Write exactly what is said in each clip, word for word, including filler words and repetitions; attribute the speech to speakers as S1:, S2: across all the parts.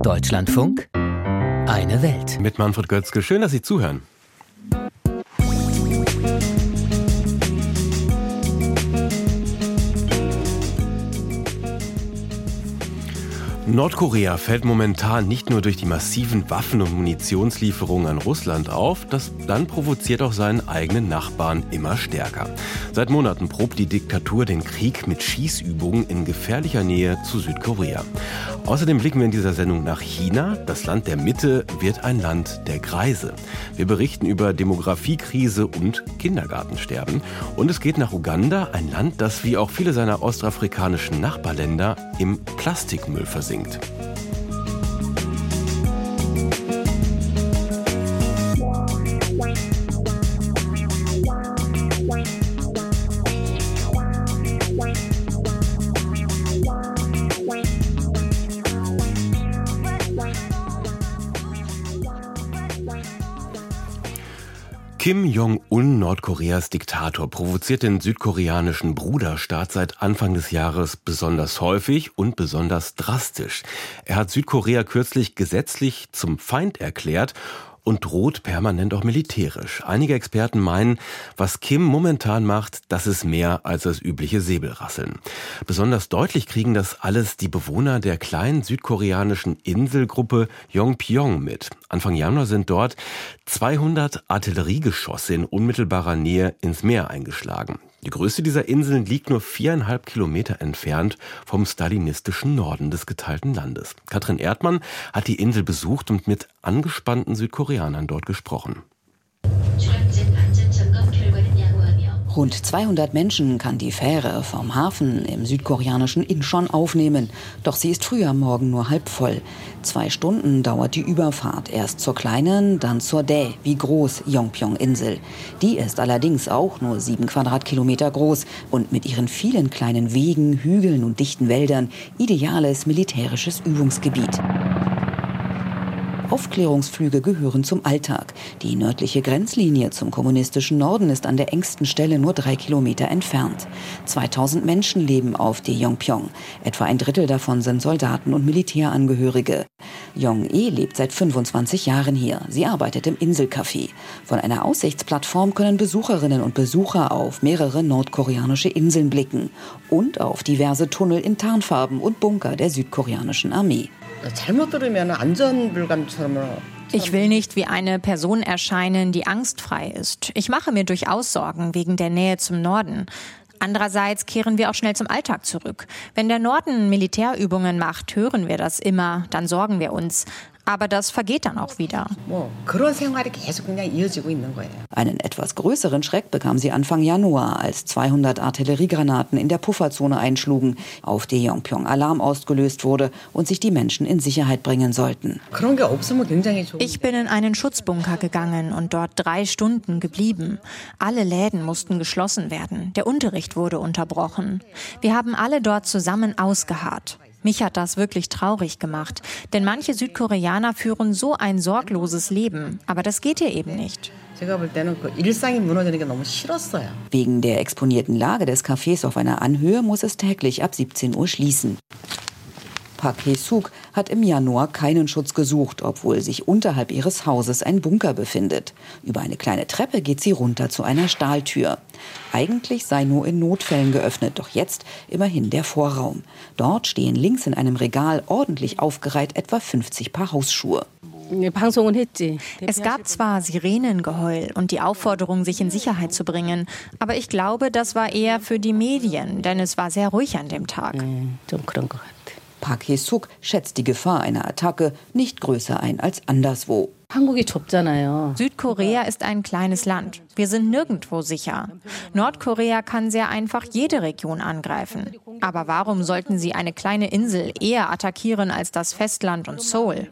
S1: Deutschlandfunk, eine Welt.
S2: Mit Manfred Götzke. Schön, dass Sie zuhören. Nordkorea fällt momentan nicht nur durch die massiven Waffen- und Munitionslieferungen an Russland auf, das Land provoziert auch seinen eigenen Nachbarn immer stärker. Seit Monaten probt die Diktatur den Krieg mit Schießübungen in gefährlicher Nähe zu Südkorea. Außerdem blicken wir in dieser Sendung nach China. Das Land der Mitte wird ein Land der Greise. Wir berichten über Demografiekrise und Kindergartensterben. Und es geht nach Uganda, ein Land, das wie auch viele seiner ostafrikanischen Nachbarländer im Plastikmüll versinkt. Kim Jong-un, Nordkoreas Diktator, provoziert den südkoreanischen Bruderstaat seit Anfang des Jahres besonders häufig und besonders drastisch. Er hat Südkorea kürzlich gesetzlich zum Feind erklärt und droht permanent auch militärisch. Einige Experten meinen, was Kim momentan macht, das ist mehr als das übliche Säbelrasseln. Besonders deutlich kriegen das alles die Bewohner der kleinen südkoreanischen Inselgruppe Yongpyong mit. Anfang Januar sind dort zweihundert Artilleriegeschosse in unmittelbarer Nähe ins Meer eingeschlagen. Die größte dieser Inseln liegt nur viereinhalb Kilometer entfernt vom stalinistischen Norden des geteilten Landes. Katrin Erdmann hat die Insel besucht und mit angespannten Südkoreanern dort gesprochen.
S3: Rund zweihundert Menschen kann die Fähre vom Hafen im südkoreanischen Incheon aufnehmen. Doch sie ist früh am Morgen nur halb voll. Zwei Stunden dauert die Überfahrt. Erst zur kleinen, dann zur Dae, wie groß Yongpyong-Insel. Die ist allerdings auch nur sieben Quadratkilometer groß und mit ihren vielen kleinen Wegen, Hügeln und dichten Wäldern ideales militärisches Übungsgebiet. Aufklärungsflüge gehören zum Alltag. Die nördliche Grenzlinie zum kommunistischen Norden ist an der engsten Stelle nur drei Kilometer entfernt. zweitausend Menschen leben auf der Yongpyong. Etwa ein Drittel davon sind Soldaten und Militärangehörige. Jong-e lebt seit fünfundzwanzig Jahren hier. Sie arbeitet im Inselcafé. Von einer Aussichtsplattform können Besucherinnen und Besucher auf mehrere nordkoreanische Inseln blicken und auf diverse Tunnel in Tarnfarben und Bunker der südkoreanischen Armee.
S4: Ich will nicht wie eine Person erscheinen, die angstfrei ist. Ich mache mir durchaus Sorgen wegen der Nähe zum Norden. Andererseits kehren wir auch schnell zum Alltag zurück. Wenn der Norden Militärübungen macht, hören wir das immer, dann sorgen wir uns. Aber das vergeht dann auch wieder.
S3: Einen etwas größeren Schreck bekam sie Anfang Januar, als zweihundert Artilleriegranaten in der Pufferzone einschlugen, auf der Yongpyong Alarm ausgelöst wurde und sich die Menschen in Sicherheit bringen sollten.
S4: Ich bin in einen Schutzbunker gegangen und dort drei Stunden geblieben. Alle Läden mussten geschlossen werden. Der Unterricht wurde unterbrochen. Wir haben alle dort zusammen ausgeharrt. Mich hat das wirklich traurig gemacht, denn manche Südkoreaner führen so ein sorgloses Leben, aber das geht hier eben nicht.
S3: Wegen der exponierten Lage des Cafés auf einer Anhöhe muss es täglich ab siebzehn Uhr schließen. Park Hae-suk hat im Januar keinen Schutz gesucht, obwohl sich unterhalb ihres Hauses ein Bunker befindet. Über eine kleine Treppe geht sie runter zu einer Stahltür. Eigentlich sei nur in Notfällen geöffnet, doch jetzt immerhin der Vorraum. Dort stehen links in einem Regal ordentlich aufgereiht etwa fünfzig Paar Hausschuhe.
S4: Es gab zwar Sirenengeheul und die Aufforderung, sich in Sicherheit zu bringen, aber ich glaube, das war eher für die Medien, denn es war sehr ruhig an dem Tag.
S3: Park Hae-suk schätzt die Gefahr einer Attacke nicht größer ein als anderswo.
S4: Südkorea ist ein kleines Land. Wir sind nirgendwo sicher. Nordkorea kann sehr einfach jede Region angreifen. Aber warum sollten sie eine kleine Insel eher attackieren als das Festland und Seoul?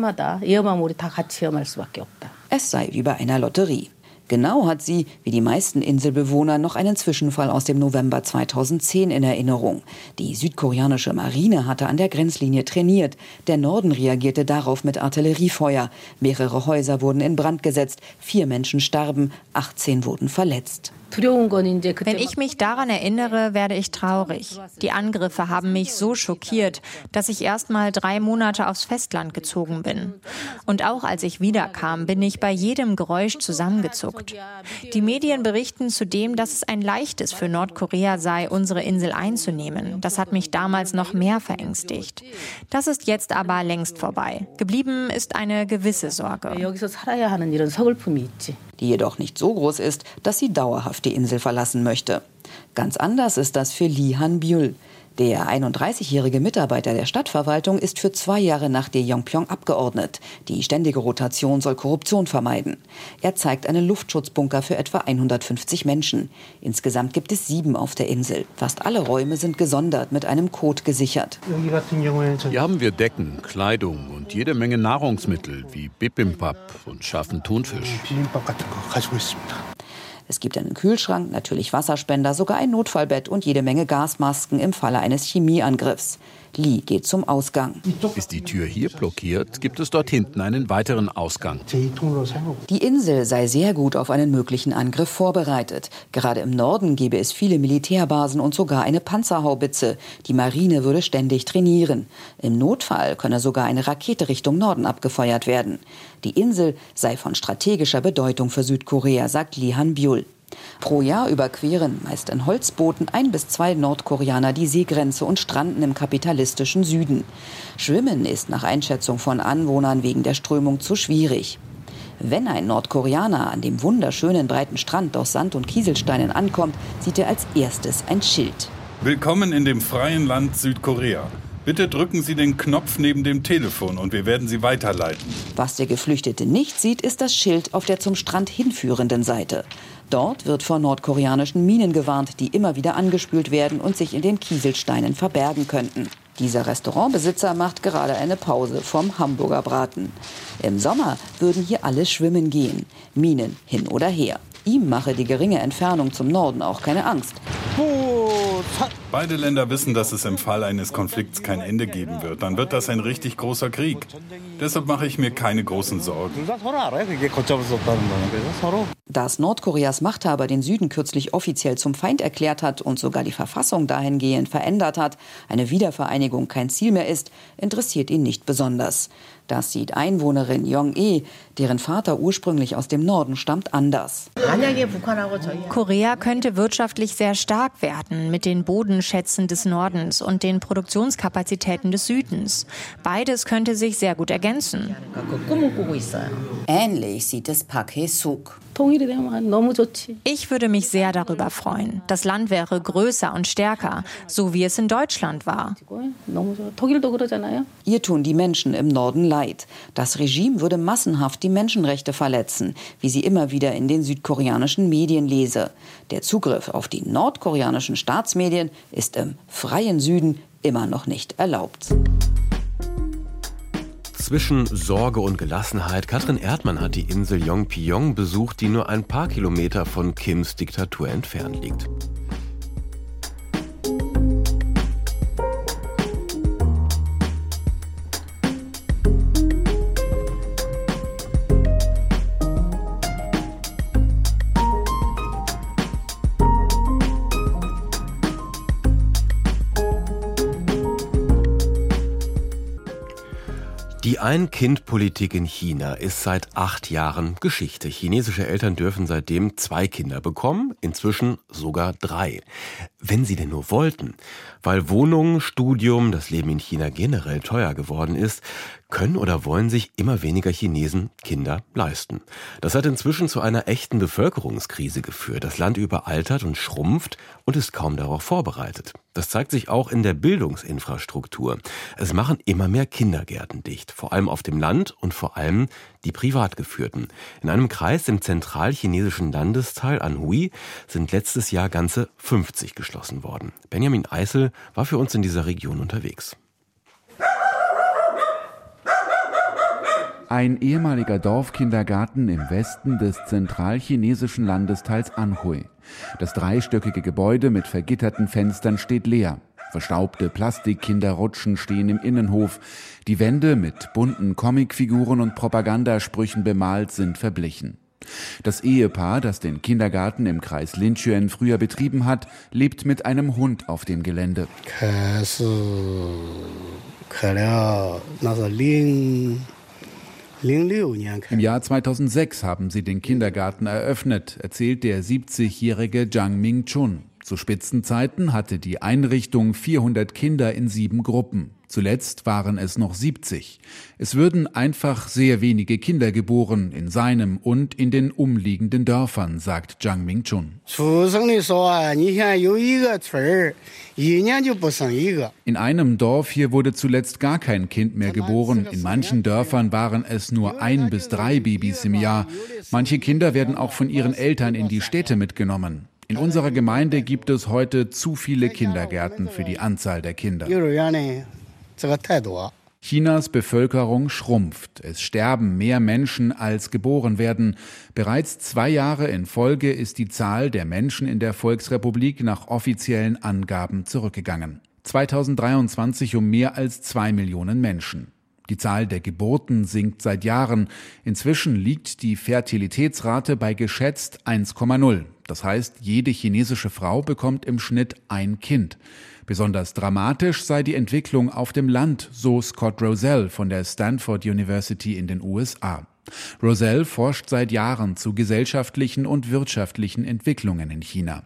S3: Es sei wie bei einer Lotterie. Genau hat sie, wie die meisten Inselbewohner, noch einen Zwischenfall aus dem November zweitausendzehn in Erinnerung. Die südkoreanische Marine hatte an der Grenzlinie trainiert. Der Norden reagierte darauf mit Artilleriefeuer. Mehrere Häuser wurden in Brand gesetzt, vier Menschen starben, achtzehn wurden verletzt.
S4: Wenn ich mich daran erinnere, werde ich traurig. Die Angriffe haben mich so schockiert, dass ich erst mal drei Monate aufs Festland gezogen bin. Und auch als ich wiederkam, bin ich bei jedem Geräusch zusammengezuckt. Die Medien berichten zudem, dass es ein leichtes für Nordkorea sei, unsere Insel einzunehmen. Das hat mich damals noch mehr verängstigt. Das ist jetzt aber längst vorbei. Geblieben ist eine gewisse Sorge.
S3: Die jedoch nicht so groß ist, dass sie dauerhaft die Insel verlassen möchte. Ganz anders ist das für Lee Han-byul. Der einunddreißigjährige Mitarbeiter der Stadtverwaltung ist für zwei Jahre nach Dae-Jong-pyeong abgeordnet. Die ständige Rotation soll Korruption vermeiden. Er zeigt einen Luftschutzbunker für etwa hundertfünfzig Menschen. Insgesamt gibt es sieben auf der Insel. Fast alle Räume sind gesondert mit einem Code gesichert.
S5: Hier haben wir Decken, Kleidung und jede Menge Nahrungsmittel wie Bibimbap und scharfen Thunfisch.
S3: Es gibt einen Kühlschrank, natürlich Wasserspender, sogar ein Notfallbett und jede Menge Gasmasken im Falle eines Chemieangriffs. Lee geht zum Ausgang.
S5: Ist die Tür hier blockiert, gibt es dort hinten einen weiteren Ausgang.
S3: Die Insel sei sehr gut auf einen möglichen Angriff vorbereitet. Gerade im Norden gäbe es viele Militärbasen und sogar eine Panzerhaubitze. Die Marine würde ständig trainieren. Im Notfall könne sogar eine Rakete Richtung Norden abgefeuert werden. Die Insel sei von strategischer Bedeutung für Südkorea, sagt Lee Han-byul. Pro Jahr überqueren, meist in Holzbooten, ein bis zwei Nordkoreaner die Seegrenze und stranden im kapitalistischen Süden. Schwimmen ist nach Einschätzung von Anwohnern wegen der Strömung zu schwierig. Wenn ein Nordkoreaner an dem wunderschönen breiten Strand aus Sand und Kieselsteinen ankommt, sieht er als erstes ein Schild.
S6: Willkommen in dem freien Land Südkorea. Bitte drücken Sie den Knopf neben dem Telefon und wir werden Sie weiterleiten.
S3: Was der Geflüchtete nicht sieht, ist das Schild auf der zum Strand hinführenden Seite. Dort wird vor nordkoreanischen Minen gewarnt, die immer wieder angespült werden und sich in den Kieselsteinen verbergen könnten. Dieser Restaurantbesitzer macht gerade eine Pause vom Hamburger Braten. Im Sommer würden hier alle schwimmen gehen. Minen hin oder her. Ihm mache die geringe Entfernung zum Norden auch keine Angst.
S6: Beide Länder wissen, dass es im Fall eines Konflikts kein Ende geben wird. Dann wird das ein richtig großer Krieg. Deshalb mache ich mir keine großen Sorgen.
S3: Dass Nordkoreas Machthaber den Süden kürzlich offiziell zum Feind erklärt hat und sogar die Verfassung dahingehend verändert hat, eine Wiedervereinigung kein Ziel mehr ist, interessiert ihn nicht besonders. Das sieht Einwohnerin Jong-e, deren Vater ursprünglich aus dem Norden stammt, anders.
S4: Korea könnte wirtschaftlich sehr stark werden mit den Bodenschätzen des Nordens und den Produktionskapazitäten des Südens. Beides könnte sich sehr gut ergänzen.
S3: Ähnlich sieht es Park Hae-suk.
S4: Ich würde mich sehr darüber freuen. Das Land wäre größer und stärker, so wie es in Deutschland war.
S3: Ihr tun die Menschen im Norden leid. Das Regime würde massenhaft die Menschenrechte verletzen, wie sie immer wieder in den südkoreanischen Medien lese. Der Zugriff auf die nordkoreanischen Staatsmedien ist im freien Süden immer noch nicht erlaubt.
S2: Zwischen Sorge und Gelassenheit. Katrin Erdmann hat die Insel Yongpyong besucht, die nur ein paar Kilometer von Kims Diktatur entfernt liegt. Die Ein-Kind-Politik in China ist seit acht Jahren Geschichte. Chinesische Eltern dürfen seitdem zwei Kinder bekommen, inzwischen sogar drei. Wenn sie denn nur wollten. Weil Wohnung, Studium, das Leben in China generell teuer geworden ist, können oder wollen sich immer weniger Chinesen Kinder leisten. Das hat inzwischen zu einer echten Bevölkerungskrise geführt. Das Land überaltert und schrumpft und ist kaum darauf vorbereitet. Das zeigt sich auch in der Bildungsinfrastruktur. Es machen immer mehr Kindergärten dicht, vor allem auf dem Land und vor allem die privat geführten. In einem Kreis im zentralchinesischen Landesteil Anhui sind letztes Jahr ganze fünfzig geschlossen worden. Benjamin Eisel war für uns in dieser Region unterwegs.
S7: Ein ehemaliger Dorfkindergarten im Westen des zentralchinesischen Landesteils Anhui. Das dreistöckige Gebäude mit vergitterten Fenstern steht leer. Verstaubte Plastikkinderrutschen stehen im Innenhof. Die Wände mit bunten Comicfiguren und Propagandasprüchen bemalt sind verblichen. Das Ehepaar, das den Kindergarten im Kreis Linchuan früher betrieben hat, lebt mit einem Hund auf dem Gelände. Im Jahr zweitausendsechs haben sie den Kindergarten eröffnet, erzählt der siebzigjährige Jang Ming-chun. Zu Spitzenzeiten hatte die Einrichtung vierhundert Kinder in sieben Gruppen. Zuletzt waren es noch siebzig. Es würden einfach sehr wenige Kinder geboren, in seinem und in den umliegenden Dörfern, sagt Jang Ming-chun. In einem Dorf hier wurde zuletzt gar kein Kind mehr geboren. In manchen Dörfern waren es nur ein bis drei Babys im Jahr. Manche Kinder werden auch von ihren Eltern in die Städte mitgenommen. In unserer Gemeinde gibt es heute zu viele Kindergärten für die Anzahl der Kinder. Chinas Bevölkerung schrumpft. Es sterben mehr Menschen, als geboren werden. Bereits zwei Jahre in Folge ist die Zahl der Menschen in der Volksrepublik nach offiziellen Angaben zurückgegangen. zweitausenddreiundzwanzig um mehr als zwei Millionen Menschen. Die Zahl der Geburten sinkt seit Jahren. Inzwischen liegt die Fertilitätsrate bei geschätzt eins Komma null. Das heißt, jede chinesische Frau bekommt im Schnitt ein Kind. Besonders dramatisch sei die Entwicklung auf dem Land, so Scott Rozelle von der Stanford University in den U S A. Rozelle forscht seit Jahren zu gesellschaftlichen und wirtschaftlichen Entwicklungen in China.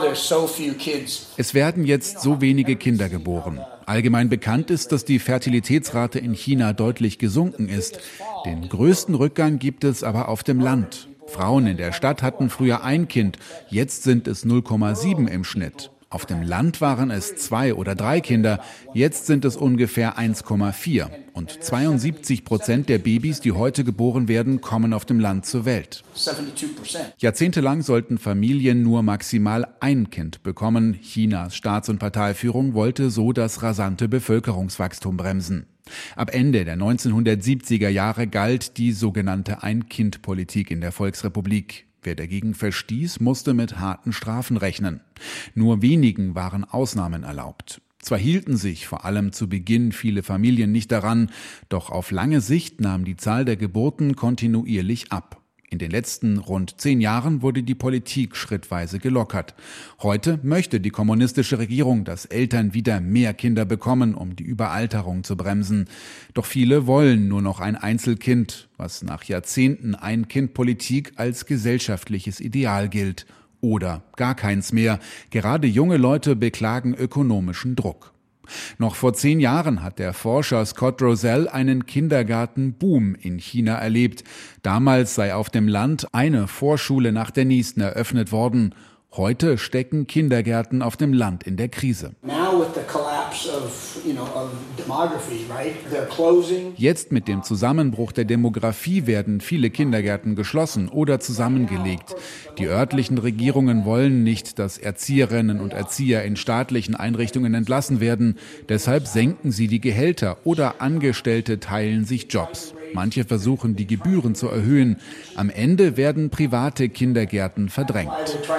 S7: Es werden jetzt so wenige Kinder geboren. Allgemein bekannt ist, dass die Fertilitätsrate in China deutlich gesunken ist. Den größten Rückgang gibt es aber auf dem Land. Frauen in der Stadt hatten früher ein Kind, jetzt sind es null Komma sieben im Schnitt. Auf dem Land waren es zwei oder drei Kinder, jetzt sind es ungefähr eins Komma vier. Und zweiundsiebzig Prozent der Babys, die heute geboren werden, kommen auf dem Land zur Welt. Jahrzehntelang sollten Familien nur maximal ein Kind bekommen. Chinas Staats- und Parteiführung wollte so das rasante Bevölkerungswachstum bremsen. Ab Ende der neunzehnhundertsiebziger Jahre galt die sogenannte Ein-Kind-Politik in der Volksrepublik. Wer dagegen verstieß, musste mit harten Strafen rechnen. Nur wenigen waren Ausnahmen erlaubt. Zwar hielten sich vor allem zu Beginn viele Familien nicht daran, doch auf lange Sicht nahm die Zahl der Geburten kontinuierlich ab. In den letzten rund zehn Jahren wurde die Politik schrittweise gelockert. Heute möchte die kommunistische Regierung, dass Eltern wieder mehr Kinder bekommen, um die Überalterung zu bremsen. Doch viele wollen nur noch ein Einzelkind, was nach Jahrzehnten Ein-Kind-Politik als gesellschaftliches Ideal gilt. Oder gar keins mehr. Gerade junge Leute beklagen ökonomischen Druck. Noch vor zehn Jahren hat der Forscher Scott Rozelle einen Kindergartenboom in China erlebt. Damals sei auf dem Land eine Vorschule nach der nächsten eröffnet worden. Heute stecken Kindergärten auf dem Land in der Krise. Jetzt mit dem Zusammenbruch der Demografie werden viele Kindergärten geschlossen oder zusammengelegt. Die örtlichen Regierungen wollen nicht, dass Erzieherinnen und Erzieher in staatlichen Einrichtungen entlassen werden. Deshalb senken sie die Gehälter oder Angestellte teilen sich Jobs. Manche versuchen, die Gebühren zu erhöhen. Am Ende werden private Kindergärten verdrängt.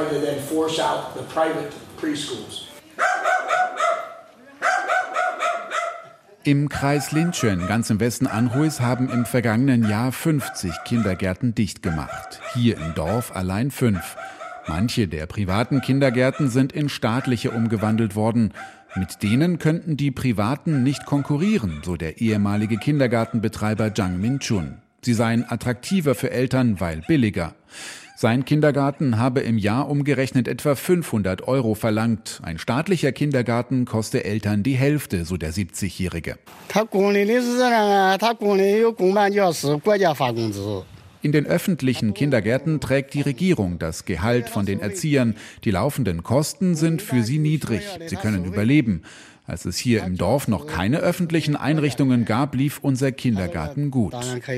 S7: Im Kreis Linchuan, ganz im Westen Anhuis, haben im vergangenen Jahr fünfzig Kindergärten dicht gemacht. Hier im Dorf allein fünf. Manche der privaten Kindergärten sind in staatliche umgewandelt worden. Mit denen könnten die Privaten nicht konkurrieren, so der ehemalige Kindergartenbetreiber Jang Ming-chun. Sie seien attraktiver für Eltern, weil billiger. Sein Kindergarten habe im Jahr umgerechnet etwa fünfhundert Euro verlangt. Ein staatlicher Kindergarten koste Eltern die Hälfte, so der siebzigjährige. In den öffentlichen Kindergärten trägt die Regierung das Gehalt von den Erziehern. Die laufenden Kosten sind für sie niedrig. Sie können überleben. Als es hier im Dorf noch keine öffentlichen Einrichtungen gab, lief unser Kindergarten gut.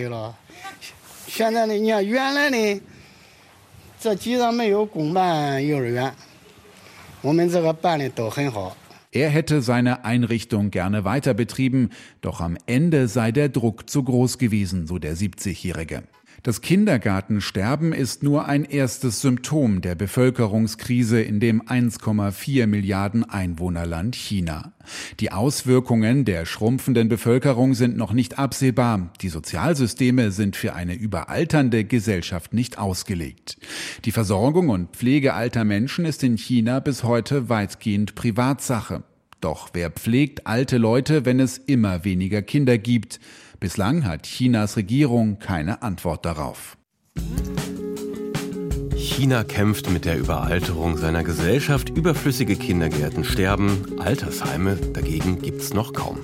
S7: Er hätte seine Einrichtung gerne weiter betrieben, doch am Ende sei der Druck zu groß gewesen, so der siebzigjährige. Das Kindergartensterben ist nur ein erstes Symptom der Bevölkerungskrise in dem eins Komma vier Milliarden Einwohnerland China. Die Auswirkungen der schrumpfenden Bevölkerung sind noch nicht absehbar. Die Sozialsysteme sind für eine überalternde Gesellschaft nicht ausgelegt. Die Versorgung und Pflege alter Menschen ist in China bis heute weitgehend Privatsache. Doch wer pflegt alte Leute, wenn es immer weniger Kinder gibt? Bislang hat Chinas Regierung keine Antwort darauf.
S2: China kämpft mit der Überalterung seiner Gesellschaft. Überflüssige Kindergärten sterben, Altersheime dagegen gibt's noch kaum.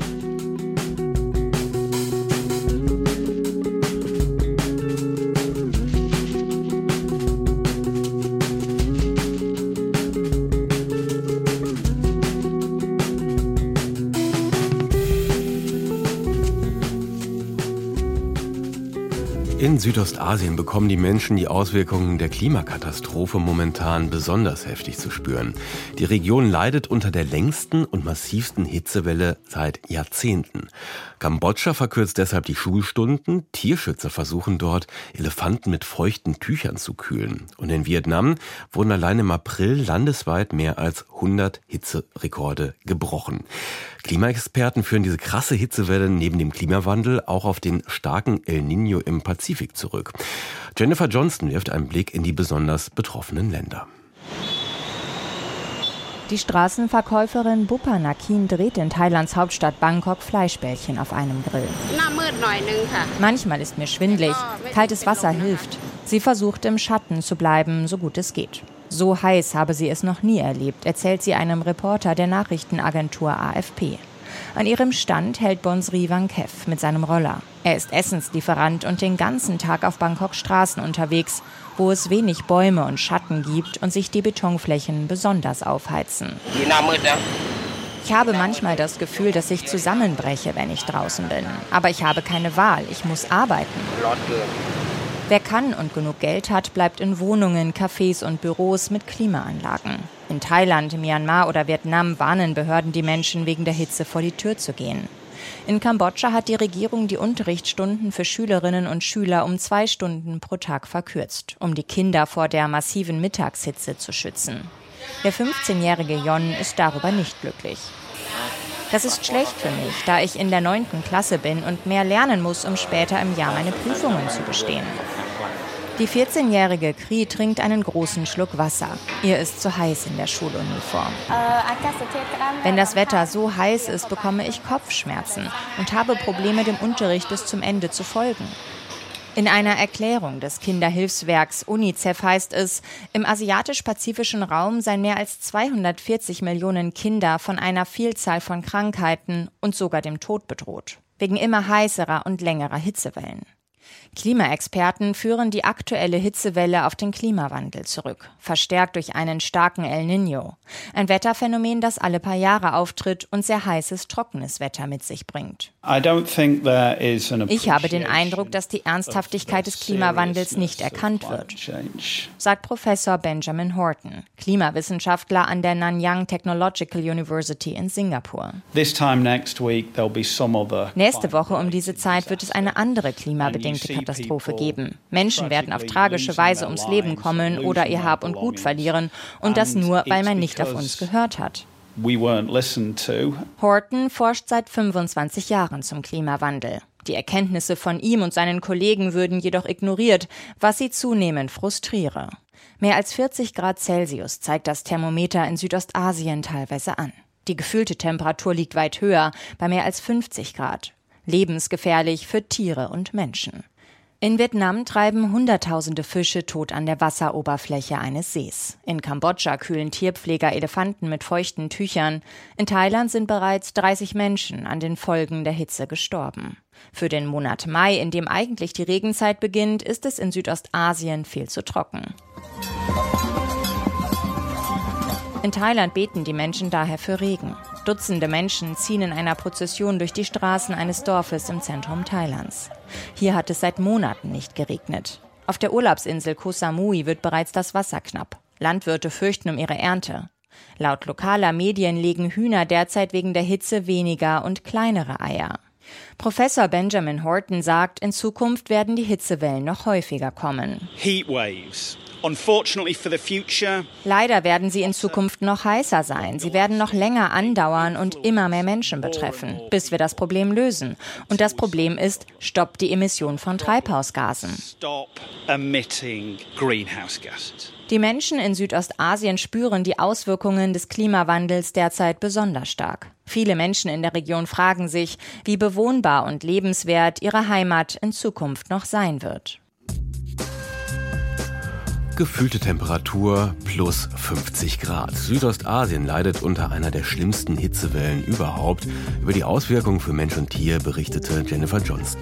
S2: In Südostasien bekommen die Menschen die Auswirkungen der Klimakatastrophe momentan besonders heftig zu spüren. Die Region leidet unter der längsten und massivsten Hitzewelle seit Jahrzehnten. Kambodscha verkürzt deshalb die Schulstunden. Tierschützer versuchen dort, Elefanten mit feuchten Tüchern zu kühlen. Und in Vietnam wurden allein im April landesweit mehr als hundert Hitzerekorde gebrochen. Klimaexperten führen diese krasse Hitzewelle neben dem Klimawandel auch auf den starken El Niño im Pazifik zurück. Jennifer Johnston wirft einen Blick in die besonders betroffenen Länder.
S4: Die Straßenverkäuferin Bupa Nakin dreht in Thailands Hauptstadt Bangkok Fleischbällchen auf einem Grill. Manchmal ist mir schwindelig, kaltes Wasser hilft. Sie versucht im Schatten zu bleiben, so gut es geht. So heiß habe sie es noch nie erlebt, erzählt sie einem Reporter der Nachrichtenagentur A F P. An ihrem Stand hält Bonsri Wangkev mit seinem Roller. Er ist Essenslieferant und den ganzen Tag auf Bangkoks Straßen unterwegs, wo es wenig Bäume und Schatten gibt und sich die Betonflächen besonders aufheizen. Ich habe manchmal das Gefühl, dass ich zusammenbreche, wenn ich draußen bin. Aber ich habe keine Wahl, ich muss arbeiten. Wer kann und genug Geld hat, bleibt in Wohnungen, Cafés und Büros mit Klimaanlagen. In Thailand, Myanmar oder Vietnam warnen Behörden die Menschen, wegen der Hitze vor die Tür zu gehen. In Kambodscha hat die Regierung die Unterrichtsstunden für Schülerinnen und Schüler um zwei Stunden pro Tag verkürzt, um die Kinder vor der massiven Mittagshitze zu schützen. Der fünfzehnjährige Yon ist darüber nicht glücklich. Das ist schlecht für mich, da ich in der neunten Klasse bin und mehr lernen muss, um später im Jahr meine Prüfungen zu bestehen. Die vierzehnjährige Kri trinkt einen großen Schluck Wasser. Ihr ist zu heiß in der Schuluniform. Wenn das Wetter so heiß ist, bekomme ich Kopfschmerzen und habe Probleme, dem Unterricht bis zum Ende zu folgen. In einer Erklärung des Kinderhilfswerks UNICEF heißt es, im asiatisch-pazifischen Raum seien mehr als zweihundertvierzig Millionen Kinder von einer Vielzahl von Krankheiten und sogar dem Tod bedroht, wegen immer heißerer und längerer Hitzewellen. Klimaexperten führen die aktuelle Hitzewelle auf den Klimawandel zurück, verstärkt durch einen starken El Niño. Ein Wetterphänomen, das alle paar Jahre auftritt und sehr heißes, trockenes Wetter mit sich bringt. Ich habe den Eindruck, dass die Ernsthaftigkeit des Klimawandels nicht erkannt wird, sagt Professor Benjamin Horton, Klimawissenschaftler an der Nanyang Technological University in Singapur. Nächste Woche um diese Zeit wird es eine andere klimabedingte Katastrophe geben. Menschen werden auf tragische Weise ums Leben kommen oder ihr Hab und Gut verlieren. Und das nur, weil man nicht auf uns gehört hat. Horton forscht seit fünfundzwanzig Jahren zum Klimawandel. Die Erkenntnisse von ihm und seinen Kollegen würden jedoch ignoriert, was sie zunehmend frustriere. Mehr als vierzig Grad Celsius zeigt das Thermometer in Südostasien teilweise an. Die gefühlte Temperatur liegt weit höher, bei mehr als fünfzig Grad. Lebensgefährlich für Tiere und Menschen. In Vietnam treiben Hunderttausende Fische tot an der Wasseroberfläche eines Sees. In Kambodscha kühlen Tierpfleger Elefanten mit feuchten Tüchern. In Thailand sind bereits dreißig Menschen an den Folgen der Hitze gestorben. Für den Monat Mai, in dem eigentlich die Regenzeit beginnt, ist es in Südostasien viel zu trocken. In Thailand beten die Menschen daher für Regen. Dutzende Menschen ziehen in einer Prozession durch die Straßen eines Dorfes im Zentrum Thailands. Hier hat es seit Monaten nicht geregnet. Auf der Urlaubsinsel Koh Samui wird bereits das Wasser knapp. Landwirte fürchten um ihre Ernte. Laut lokaler Medien legen Hühner derzeit wegen der Hitze weniger und kleinere Eier. Professor Benjamin Horton sagt, in Zukunft werden die Hitzewellen noch häufiger kommen.
S8: Heatwaves. Unfortunately for the future.
S4: Leider werden sie in Zukunft noch heißer sein. Sie werden noch länger andauern und immer mehr Menschen betreffen, bis wir das Problem lösen. Und das Problem ist, stoppt die Emission von Treibhausgasen.
S8: Stop emitting greenhouse gases.
S4: Die Menschen in Südostasien spüren die Auswirkungen des Klimawandels derzeit besonders stark. Viele Menschen in der Region fragen sich, wie bewohnbar und lebenswert ihre Heimat in Zukunft noch sein wird.
S2: Gefühlte Temperatur plus fünfzig Grad. Südostasien leidet unter einer der schlimmsten Hitzewellen überhaupt. Über die Auswirkungen für Mensch und Tier berichtete Jennifer Johnston.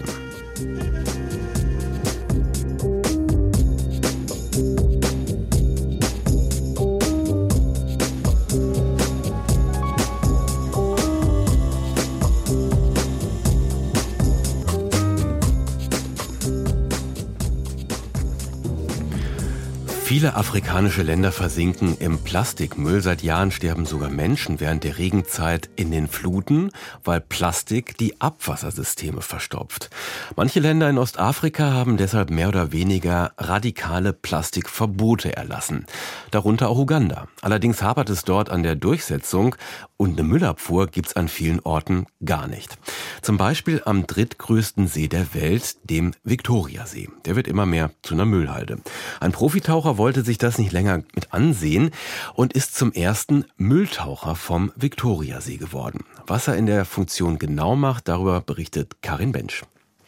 S2: Viele afrikanische Länder versinken im Plastikmüll. Seit Jahren sterben sogar Menschen während der Regenzeit in den Fluten, weil Plastik die Abwassersysteme verstopft. Manche Länder in Ostafrika haben deshalb mehr oder weniger radikale Plastikverbote erlassen. Darunter auch Uganda. Allerdings hapert es dort an der Durchsetzung und eine Müllabfuhr gibt's an vielen Orten gar nicht. Zum Beispiel am drittgrößten See der Welt, dem Viktoriasee. Der wird immer mehr zu einer Müllhalde. Ein Profitaucher wollte sich das nicht länger mit ansehen und ist zum ersten Mülltaucher vom Viktoriasee geworden. Was er in der Funktion genau macht, darüber berichtet Karin Bensch.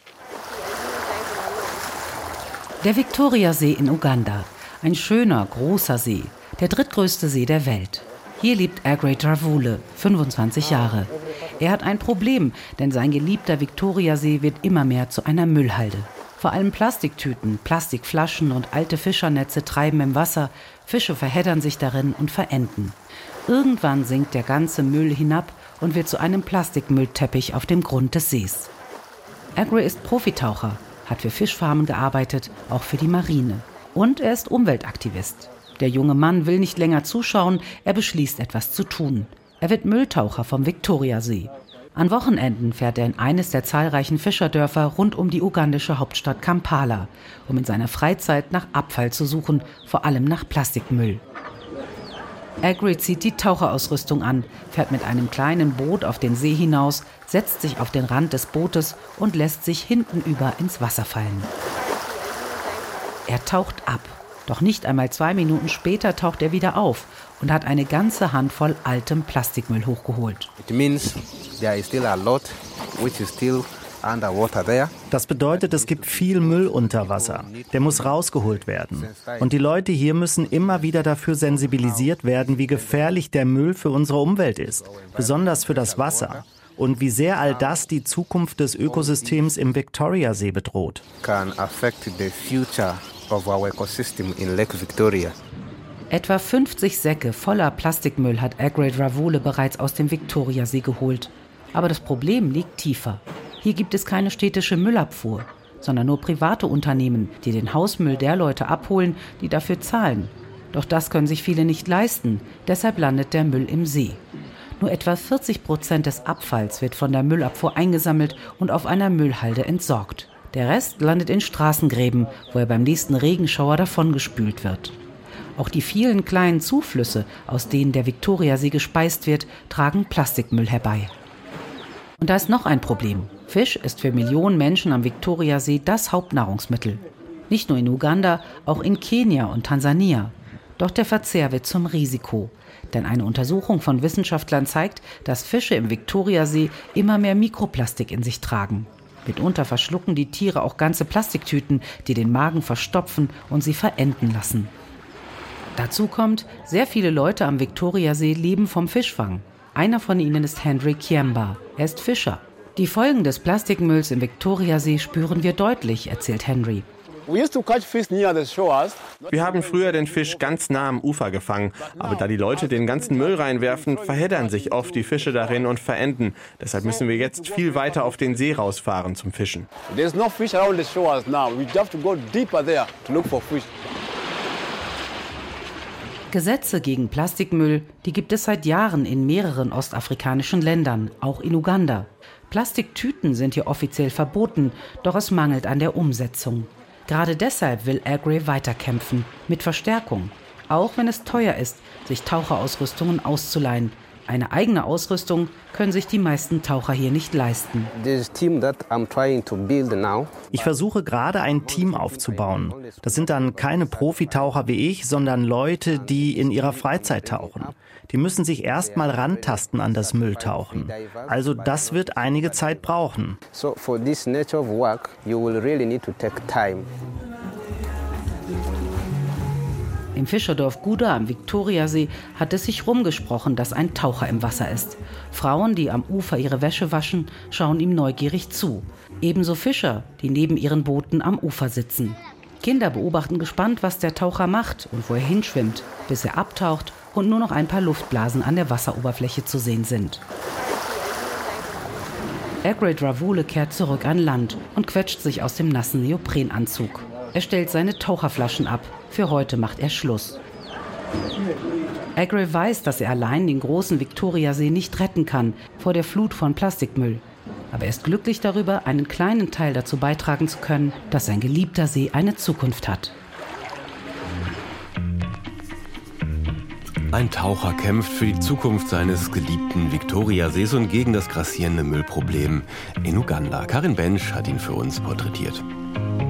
S9: Der Viktoriasee in Uganda. Ein schöner, großer See. Der drittgrößte See der Welt. Hier lebt Aggrey Dravule, fünfundzwanzig Jahre. Er hat ein Problem, denn sein geliebter Viktoriasee wird immer mehr zu einer Müllhalde. Vor allem Plastiktüten, Plastikflaschen und alte Fischernetze treiben im Wasser, Fische verheddern sich darin und verenden. Irgendwann sinkt der ganze Müll hinab und wird zu einem Plastikmüllteppich auf dem Grund des Sees. Aggrey ist Profitaucher, hat für Fischfarmen gearbeitet, auch für die Marine. Und er ist Umweltaktivist. Der junge Mann will nicht länger zuschauen, er beschließt, etwas zu tun. Er wird Mülltaucher vom Viktoriasee. An Wochenenden fährt er in eines der zahlreichen Fischerdörfer rund um die ugandische Hauptstadt Kampala, um in seiner Freizeit nach Abfall zu suchen, vor allem nach Plastikmüll. Aggrey zieht die Taucherausrüstung an, fährt mit einem kleinen Boot auf den See hinaus, setzt sich auf den Rand des Bootes und lässt sich hintenüber ins Wasser fallen. Er taucht ab. Doch nicht einmal zwei Minuten später taucht er wieder auf und hat eine ganze Handvoll altem Plastikmüll hochgeholt.
S10: Das bedeutet, es gibt viel Müll unter Wasser. Der muss rausgeholt werden. Und die Leute hier müssen immer wieder dafür sensibilisiert werden, wie gefährlich der Müll für unsere Umwelt ist, besonders für das Wasser. Und wie sehr all das die Zukunft des Ökosystems im Viktoriasee bedroht.
S9: Of our ecosystem in Lake Victoria. Etwa fünfzig Säcke voller Plastikmüll hat Aggrey Dravule bereits aus dem Viktoriasee geholt. Aber das Problem liegt tiefer. Hier gibt es keine städtische Müllabfuhr, sondern nur private Unternehmen, die den Hausmüll der Leute abholen, die dafür zahlen. Doch das können sich viele nicht leisten, deshalb landet der Müll im See. Nur etwa vierzig Prozent des Abfalls wird von der Müllabfuhr eingesammelt und auf einer Müllhalde entsorgt. Der Rest landet in Straßengräben, wo er beim nächsten Regenschauer davongespült wird. Auch die vielen kleinen Zuflüsse, aus denen der Viktoriasee gespeist wird, tragen Plastikmüll herbei. Und da ist noch ein Problem. Fisch ist für Millionen Menschen am Viktoriasee das Hauptnahrungsmittel. Nicht nur in Uganda, auch in Kenia und Tansania. Doch der Verzehr wird zum Risiko. Denn eine Untersuchung von Wissenschaftlern zeigt, dass Fische im Viktoriasee immer mehr Mikroplastik in sich tragen. Mitunter verschlucken die Tiere auch ganze Plastiktüten, die den Magen verstopfen und sie verenden lassen. Dazu kommt, sehr viele Leute am Viktoriasee leben vom Fischfang. Einer von ihnen ist Henry Kiemba. Er ist Fischer. Die Folgen des Plastikmülls im Viktoriasee spüren wir deutlich, erzählt Henry.
S11: Wir haben früher den Fisch ganz nah am Ufer gefangen, aber da die Leute den ganzen Müll reinwerfen, verheddern sich oft die Fische darin und verenden. Deshalb müssen wir jetzt viel weiter auf den See rausfahren zum Fischen.
S9: Gesetze gegen Plastikmüll, die gibt es seit Jahren in mehreren ostafrikanischen Ländern, auch in Uganda. Plastiktüten sind hier offiziell verboten, doch es mangelt an der Umsetzung. Gerade deshalb will Aggrey weiterkämpfen, mit Verstärkung. Auch wenn es teuer ist, sich Taucherausrüstungen auszuleihen. Eine eigene Ausrüstung können sich die meisten Taucher hier nicht leisten.
S10: Ich versuche gerade ein Team aufzubauen. Das sind dann keine Profitaucher wie ich, sondern Leute, die in ihrer Freizeit tauchen. Die müssen sich erst mal rantasten an das Mülltauchen. Also das wird einige Zeit brauchen.
S9: Im Fischerdorf Guda am Viktoriasee hat es sich rumgesprochen, dass ein Taucher im Wasser ist. Frauen, die am Ufer ihre Wäsche waschen, schauen ihm neugierig zu. Ebenso Fischer, die neben ihren Booten am Ufer sitzen. Kinder beobachten gespannt, was der Taucher macht und wo er hinschwimmt, bis er abtaucht und nur noch ein paar Luftblasen an der Wasseroberfläche zu sehen sind. Aggrey Ravule kehrt zurück an Land und quetscht sich aus dem nassen Neoprenanzug. Er stellt seine Taucherflaschen ab. Für heute macht er Schluss. Aggrey weiß, dass er allein den großen Viktoriasee nicht retten kann vor der Flut von Plastikmüll. Aber er ist glücklich darüber, einen kleinen Teil dazu beitragen zu können, dass sein geliebter See eine Zukunft hat.
S2: Ein Taucher kämpft für die Zukunft seines geliebten Viktoriasees und gegen das grassierende Müllproblem in Uganda. Karin Bensch hat ihn für uns porträtiert.